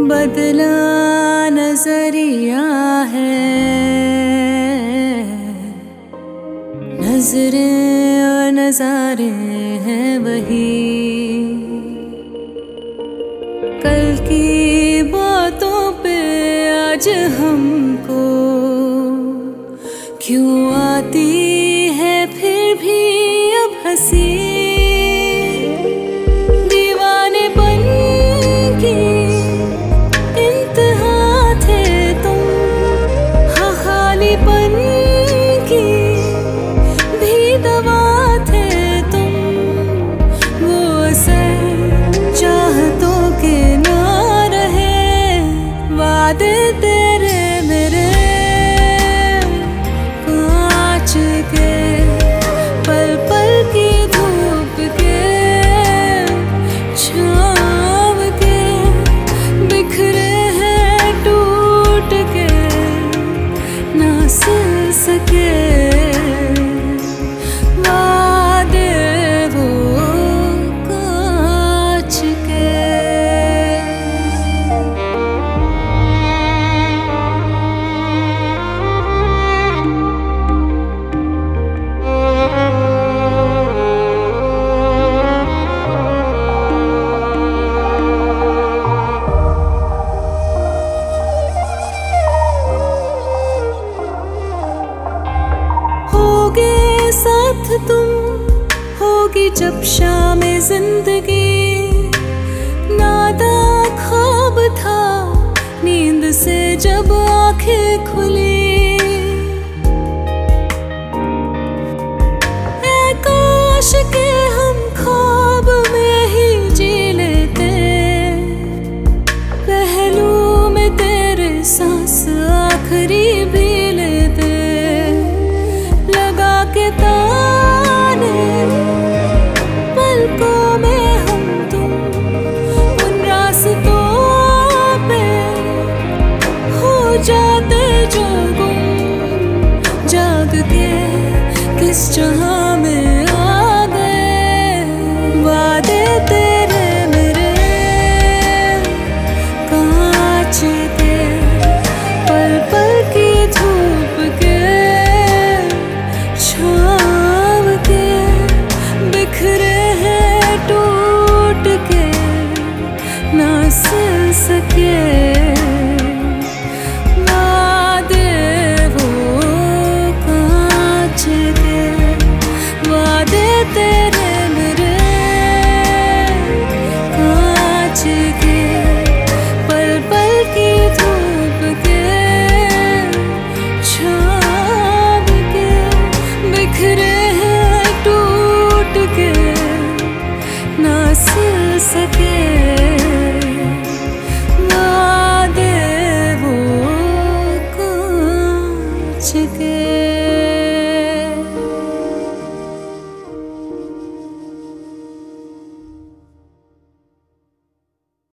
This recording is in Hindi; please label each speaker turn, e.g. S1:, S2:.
S1: बदला नजरिया है, नजरें और नजारे हैं वही। कल की बातों पे आज हमको क्यों आती है फिर भी अब हंसी। तेरे मेरे कांच के पल पल की धूप के छाँव के बिखरे हैं टूट के ना सिल सके वादे वो कांच के। साथ तुम होगी जब शाम जिंदगी, नादा ख्वाब था नींद से जब आंखें खुली। ऐ काश के